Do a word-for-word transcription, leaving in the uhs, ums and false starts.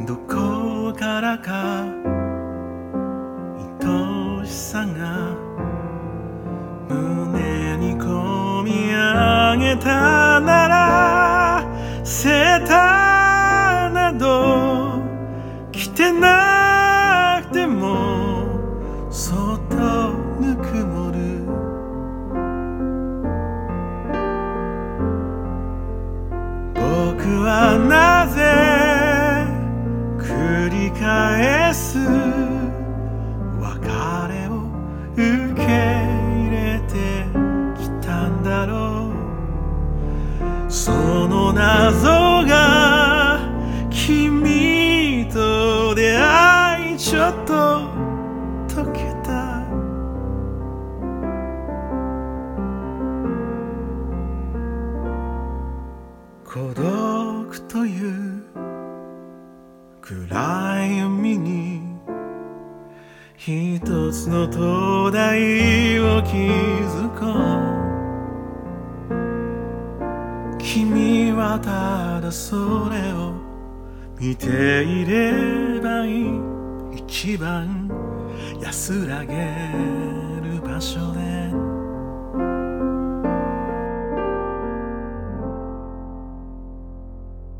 どこからか愛しさが胸にこみ上げたなら、セーターなど着てなくてもそっとぬくもる。僕はなぜ繰り返す別れを受け入れてきたんだろう。その謎が君と出会いちょっと解けた。孤独という暗い海に一つの灯台を築こう。君はただそれを見ていればいい。一番安らげる場所。